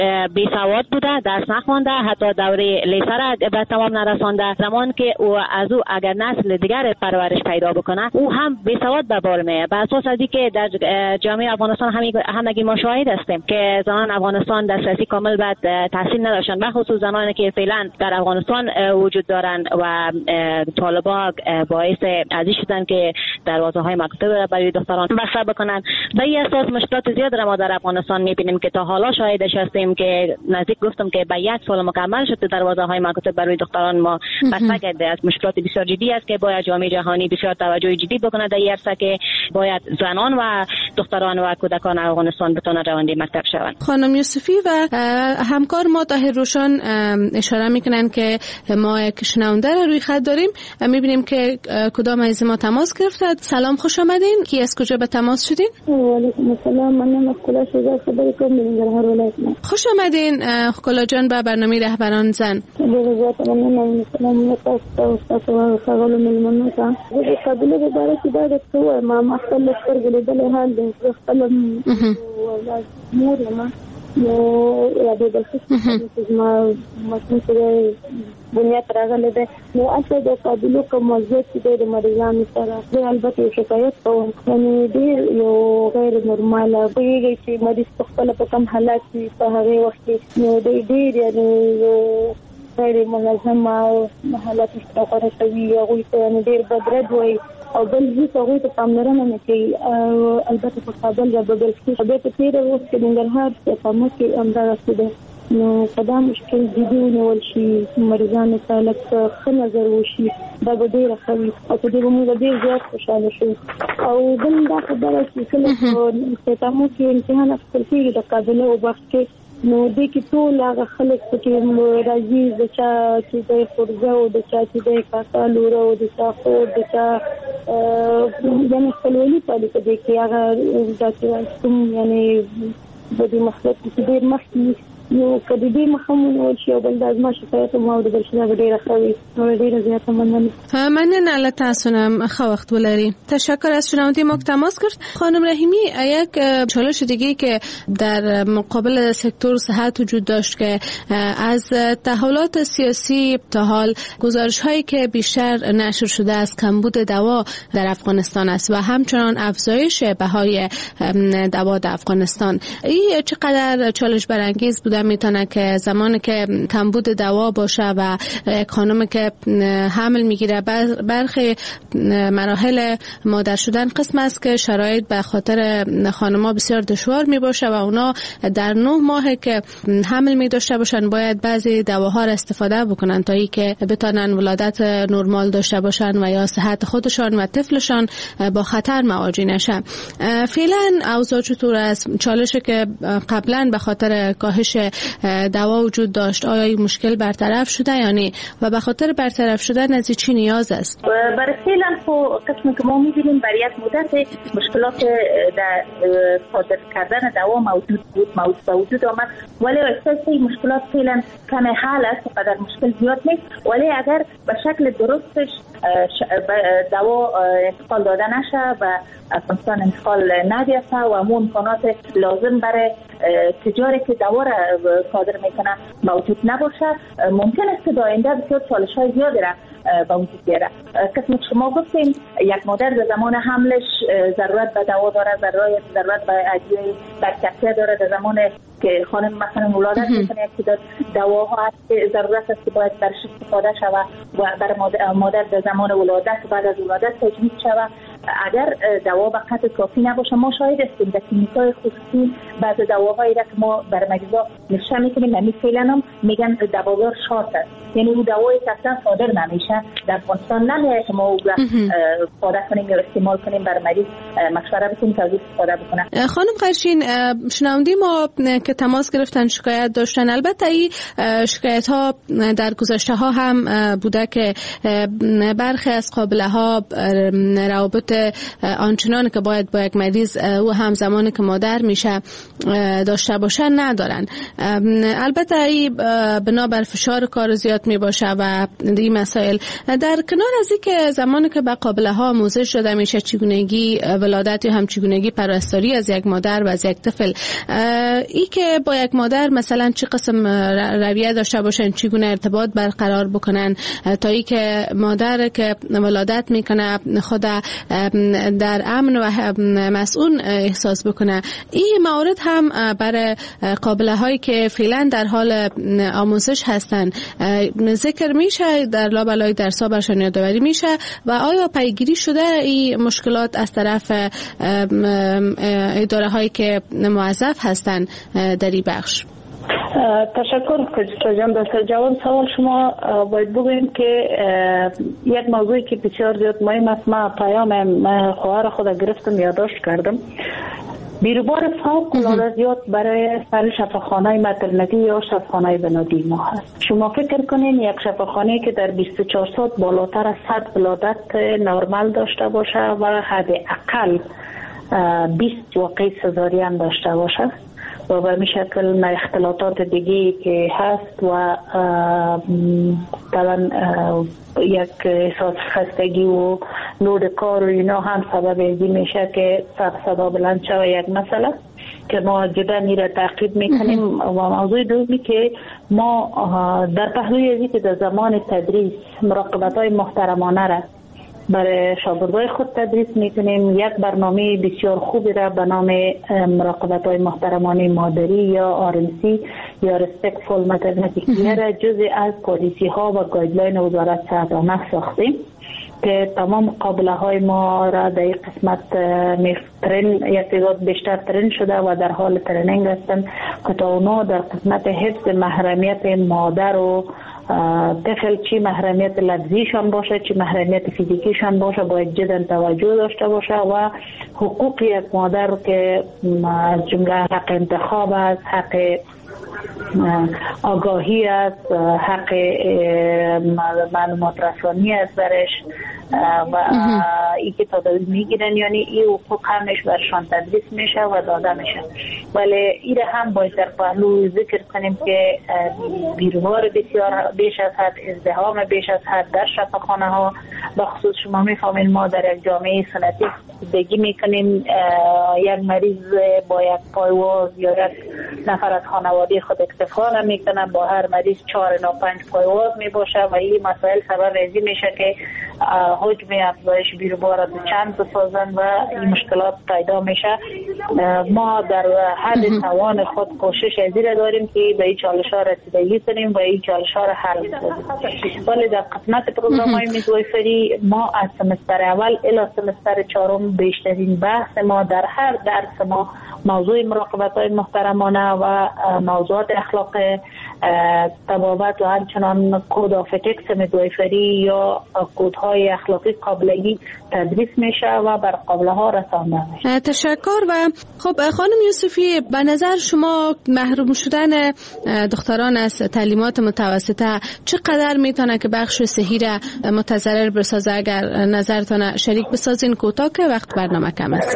بی سواد بوده، درس نخوانده، حتی دوره لیسه را به تمام نرسانده. زمان که او از او اگر نسل دیگر پرورش پیدا بکنه، او هم بی سواد به بار میاد. به اساس ازی که در جامعه افغانستان همگی ما شاهد هستیم که زنان افغانستان دسترسی کامل به تحصیل نداشتند، به خصوص زنانی که فعلا در افغانستان وجود دارند و طالبان باعث ازی شدن که دروازه‌های مکتب برای دختران بسته بکنند. به این اساس مشکلات زیاد را ما در افغانستان می‌بینیم که تا حالا شاهدش هستیم که نزدیک گفتم که به 1 سال مکمل شده دروازه‌های مکتب برای دختران ما بسته شده است. مشکلات بسیار جدی است که باید جامعه جهانی بسیار توجه جدی بکنه در این عرصه که باید زنان و دختران و کودکان افغانستان بتوانند راننده مکتب شوند. خانم یوسفی و همکار ما طاهر روشن اشاره میکنن که ما یک شنونده رو روی خط داریم. میبینیم که کدام از ما تماس گرفتید. سلام، خوش آمدین. کی از کجا به تماس شدین؟ و علیکم السلام. من مسئول شجاع خبری کوم در ولایت. خوش آمدین کلا جان به برنامه رهبران زن. بذات من سلام تاسو او خغلو ملمنو تا د قبيله په اړه چې دا د څو ما خپل لشکر غلیدل حال د خپل مور ما نو یا د بلخص ما مسله بنیاد راغله ده نو اصل د قبيله کوم وضعیت د مریضانو سره د البته شکایت کوم یعنی ډیر یو غیر نورمال ویږي چې مریض خپل په کوم حالات کې په هغه وخت کې نو ډیر یعنی یو غیر منظم حالات استفاده کوي او ته ډیر بدرد وي او بل هیڅ هغه ته پاملرنه نه کوي. البته په کابل یا بدل کې به ته تیر وخت کې ننګرهار ته کومه کې امر رسیده نو قدم مشکل جدي ونول شي مریضانو ته لکه ښه نظر وشي دا به ډېره ښه وي او په دې به موږ ډېر زیات خوشحاله شو. او بل دا خبره چې کله په تاسو کې امتحان اخیستل کېږي د قابله او وخت کې نو دې کې ټول هغه خلک چې راځي د چا چې د خورځه او د چا چې د کاکا لور او د چا خور د چا یعنی خپلولي پالي په دې کې هغه ځکه کوم یعنی د دې مخلوق چې ډېر مخکې یو کدی دې مخمون شي او بل د ازما شکایت مو د برشنه ډیره خوي نو ډیره زیاته مننه الله تاسو هم خو وخت ولري. تشکر از شنونده ما که تماس کرد. خانم رحیمی، یک چالش دیگه که در مقابل سکتور صحت وجود داشت که از تحولات سیاسی تا حال گزارش هایی که بیشتر نشر شده از کمبود دوا در افغانستان است و همچنان افزایش بهای دوا در افغانستان. این چقدر چالش برانگیز بوده میتونه که زمانی که کمبود دوا باشه و یک خانم که حمل میگیره برخی مراحل مادر شدن قسم است که شرایط به خاطر خانم‌ها بسیار دشوار می باشه و اونا در 9 ماه که حمل می داشته باشن باید بعضی دواها را استفاده بکنن تا اینکه بتونن ولادت نرمال داشته باشن و یا صحت خودشان و طفلشان با خطر مواجه نشن. فعلا اوضاع چطور است؟ چالشی که قبلا به خاطر کاهش دوا وجود داشت آیا این مشکل برطرف شده یا نه و به خاطر برطرف شدن از چی نیاز است؟ برای فعلا خو قسمی که ما می‌بینیم برای یک مدت مشکلات در صادر کردن دوا موجود آمد ولی احساس این مشکلات فعلا کم حل است قدر مشکل زیاد نیست ولی اگر به شکل درستش دوا انتقال داده نشه و افغانستان انتقال ندیسته و همون امکانات لازم برای تجاری که دوا را صادر میکنه موجود نباشه ممکن است که در آینده بسیار چالش‌های زیادی را به وجود بیاره. قسمی که شما گفتیم یک مادر در زمان حملش ضرورت به دوا داره، ضرورت به ادویه برکته داره. در زمان که خانم مثلا ولادت میکنه که دواها هست که ضرورت است که باید برش استفاده شود و برای مادر در زمان ولادت بعد از ولادت تجویز شود. اگر دوا به قدر کافی نباشه ما شاهد هستیم در کلینیک‌های خصوصی بعض دواهایی را که ما برای مریضا نشون میکنیم همین فعلا هم میگن دوادار شارت است یعنی اون دوایی که اصلا صادر نمیشه در افغانستان نمیشه که ما او را استفاده کنیم یا استعمال کنیم برای مریض مشوره بدیم که استفاده بکنه. خانم قرشین، شنونده ما که تماس گرفتن شکایت داشتن البته این شکایت ها در گذشته ها هم بوده که برخی از قابله ها روابط آنچنان که باید با یک مریض و هم زمانی که مادر میشه داشته باشن ندارن. البته ای بنابر فشار کار زیاد مشکلات می باشه و این مسائل. در کنار از این که زمانی که به قابله ها آموزش داده میشه چگونگی ولادت یا هم چگونگی پرستاری از یک مادر و از یک طفل، ای که با یک مادر مثلا چه قسم رویه داشته باشن، چگونه ارتباط برقرار بکنن تا ای که مادر که ولادت میکنه خود در امن و مسئول احساس بکنه. این موارد هم برای قابله هایی که فعلا در حال آموزش هستن ذکر میشه، در لابلای درس‌ها برشان یادآوری میشه و آیا پیگیری شده این مشکلات از طرف اداره هایی که موظف هستن در این بخش؟ تشکر خدیجه جان. در جواب سوال شما باید بگویم که یک موضوعی که بسیار زیاد مهم است، من پیام خواهر خود گرفتم یادداشت کردم. بیروبار فوق‌العاده زیاد برای سر شفاخانه مترنتی یا شفاخانه بنادی ما هست. شما فکر کنین یک شفاخانه که در 24 ساعت بالاتر از 100 ولادت نرمال داشته باشه و حداقل 20 واقع سزارین داشته باشه و به شکل اختلاطات دیگه که هست و طبعا یک احساس خستگی و لود کار و اینا هم سبب ازی میشه که صدا بلند شود. یک مسئله که ما جدا میره تعقیب میکنیم. و موضوع دومی که ما در پهلوی ازی که در زمان تدریس مراقبت های محترمانه را برای شاگردای خود تدریس میکنیم. یک برنامه بسیار خوبی را به نام مراقبت های محترمانه مادری یا RMC یا Respectful Maternity Care جزء از پالیسی ها و گایدلاین وزارت صحت عامه ساختیم که تمام قابله های ما را در این قسمت یک تعداد بیشتر ترین شده و در حال ترینینگ هستند که تا اونا در قسمت حفظ محرمیت مادر و طفل، چی محرمیت لفظیشان باشه چی محرمیت فیزیکیشان باشه، باید جدا توجه داشته باشه و حقوق یک مادر که از جمله حق انتخاب است، حق آگاهی است، حق معلومات رسانی است برش و ای که تداوی میگیرن، یعنی این حقوق همش برشان تدریس میشه و داده میشه. ولی این هم باید در پهلو ذکر کنیم که بیروبار بسیار بیش از حد، ازدحام بیش از حد در شفاخانه ها، بخصوص شما میفهمین ما در یک جامعه سنتی زندگی میکنیم، یک مریض با یک پایواز یا یک نفر از خانواده خود اکتفا نمیکنه، با هر مریض 4 تا 5 پایواز میباشه و این مسائل سبب ازی میشه که حجم افزایش بیروبار را چند بسازن و این مشکلات پیدا میشه. ما در حد توان خود کوشش ازی داریم که به این چالش ها رسیدگی کنیم و این چالش ها را حل کنیم. ولی در قسمت پروگرام های میدوایفری ما از سمستر اول الی سمستر 4 بیشترین بحث ما در هر درس ما موضوع مراقبت های محترمانه و موضوعات اخلاق طبابت و همچنان کود آف اتیکس میدوایفری یا کودهای اخلاقی قابلگی تدریس میشه و بر قابله ها رسانده میشه. تشکر. و خب خانم یوسفی، به نظر شما محروم شدن دختران از تعلیمات متوسطه چقدر میتونه که بخش صحی را متضرر بسازه؟ اگر نظرتان شریک بسازین کوتاه که وقت برنامه کم است.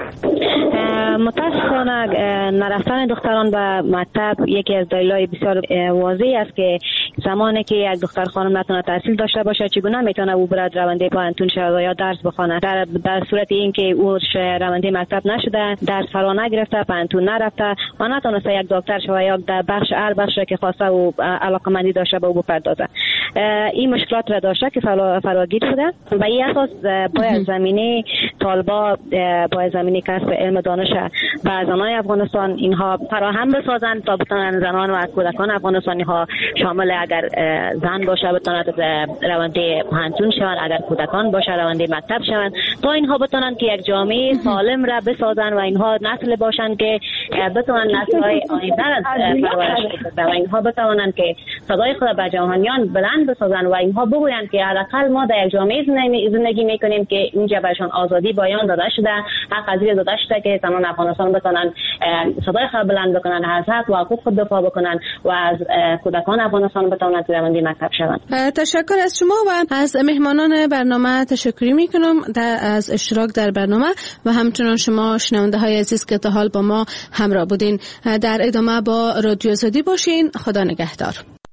متاسفانه نرفتن دختران به مکتب یکی از دلایل بسیار واضح است که زمانی که یک دختر خانم نتونه تحصیل داشته باشه چگونه میتونه او برد رونده پانتون شود یا درس بخونه. در صورت اینکه او رونده مکتب نشده، درس فرا نگرفته، پانتون نرفته و نتونسته یک دکتر شود یا در بخش هر بخش که خواسته او علاقمندی داشته به او بپردازه. این مشکلات را داشته که فراگیر شده. به این اساس باید زمینه طالبا باید زمینه کسب علم دانش و زنان افغانستان اینها فراهم بسازند تا بتوانند زنان و کودکان افغانستانی ها شامل اگر زن باشه بتواند رونده پانتون شوند، اگر کودکان باشه رونده مکتب شوند، تا اینها بتوانند که یک جامعه سالم را بسازند و اینها نسل باشند که بتوانند نسل‌های آینده را پرورش بدهند و اینها بتوانند که صدای خود به جهانیان بلند بسازند و اینها بگویند که حداقل ما در یک جامعه زندگی میکنیم که اینجا برشان آزادی بیان داده شده، حق از داده شده که زنان افغانستان بتوانند صدای خود بلند بکنند، از حق و حقوق خود دفاع بکنند و از کودکان افغانستان بتوانند رونده مکتب شوند. تشکر از شما و از مهمانان برنامه تشکری میکنم از اشتراک در برنامه و همچنان شما شنونده های عزیز که تا حال با ما همراه بودین. در ادامه با رادیو آزادی باشین. خدا نگهدار.